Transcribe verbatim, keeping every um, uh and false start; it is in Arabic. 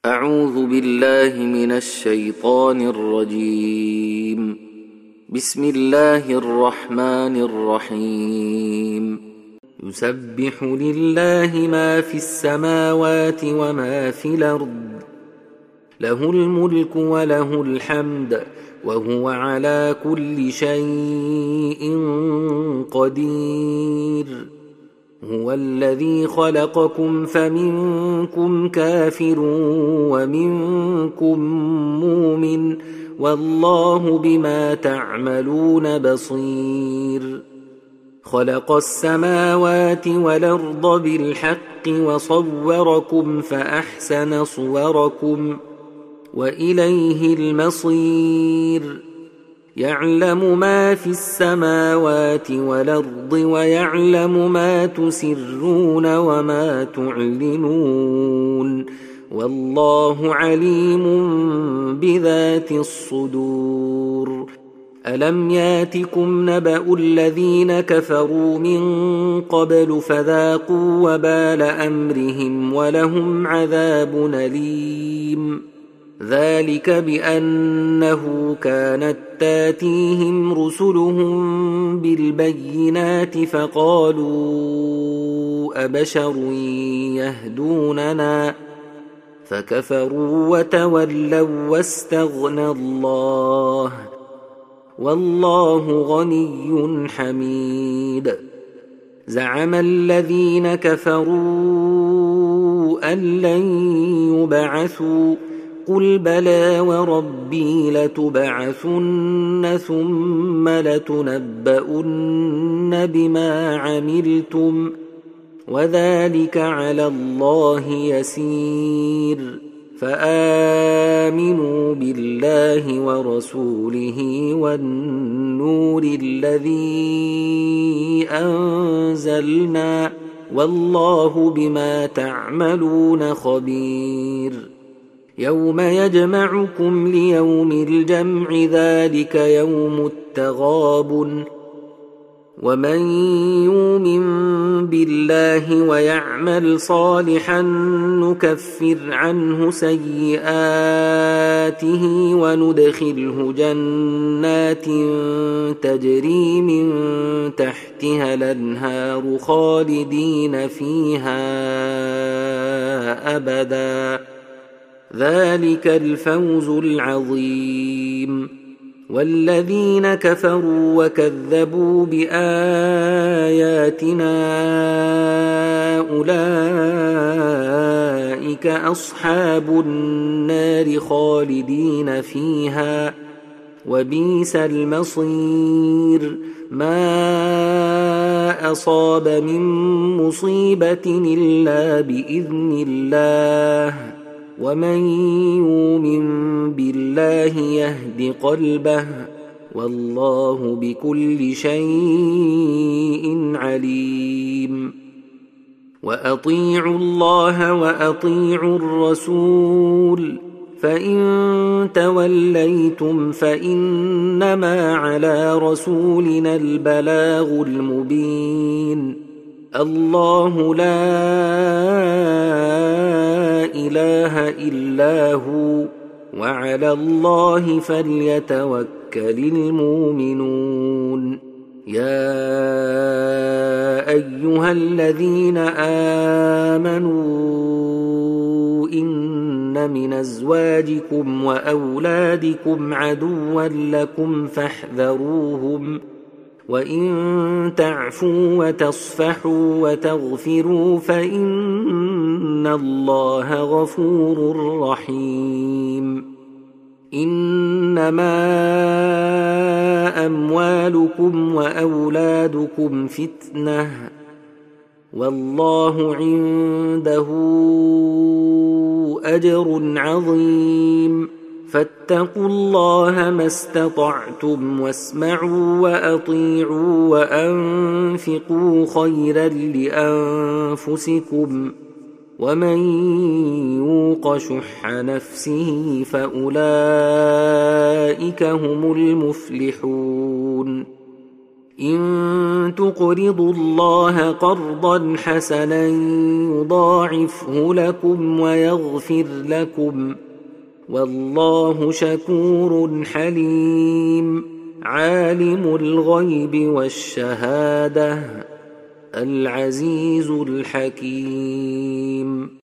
أعوذ بالله من الشيطان الرجيم. بسم الله الرحمن الرحيم. يسبح لله ما في السماوات وما في الأرض، له الملك وله الحمد وهو على كل شيء قدير. هو الذي خلقكم فمنكم كافر ومنكم مؤمن، والله بما تعملون بصير. خلق السماوات والأرض بالحق وصوركم فأحسن صوركم وإليه المصير. يعلم ما في السماوات والأرض ويعلم ما تسرون وما تعلنون، والله عليم بذات الصدور. ألم ياتكم نبأ الذين كفروا من قبل فذاقوا وبال أمرهم ولهم عذاب أليم. ذلك بأنه كانت تاتيهم رسلهم بالبينات فقالوا أبشر يهدوننا فكفروا وتولوا واستغنى الله، والله غني حميد. زعم الذين كفروا أن لن يبعثوا، قل بلى وربي لتبعثن ثم لتنبؤن بما عملتم وذلك على الله يسير. فآمنوا بالله ورسوله والنور الذي أنزلنا، والله بما تعملون خبير. يوم يجمعكم ليوم الجمع ذلك يوم التغابن، ومن يؤمن بالله ويعمل صالحا نكفر عنه سيئاته وندخله جنات تجري من تحتها الأنهار خالدين فيها أبدا، ذلك الفوز العظيم. والذين كفروا وكذبوا بآياتنا أولئك أصحاب النار خالدين فيها وبئس المصير. ما أصاب من مصيبة إلا بإذن الله، ومن يؤمن بالله يهد قلبه، والله بكل شيء عليم. وأطيعوا الله وأطيعوا الرسول، فإن توليتم فإنما على رسولنا البلاغ المبين. الله لا إله إلا هو، وعلى الله فليتوكل المؤمنون. يا أيها الذين آمنوا إن من أزواجكم وأولادكم عدوا لكم فاحذروهم، وإن تعفوا وتصفحوا وتغفروا فإن الله غفور رحيم. إنما أموالكم وأولادكم فتنة، والله عنده أجر عظيم. فاتقوا الله ما استطعتم واسمعوا وأطيعوا وأنفقوا خيرا لأنفسكم، ومن يوق شح نفسه فأولئك هم المفلحون. إن تقرضوا الله قرضا حسنا يضاعفه لكم ويغفر لكم والله شكور حليم. عالم الغيب والشهادة العزيز الحكيم.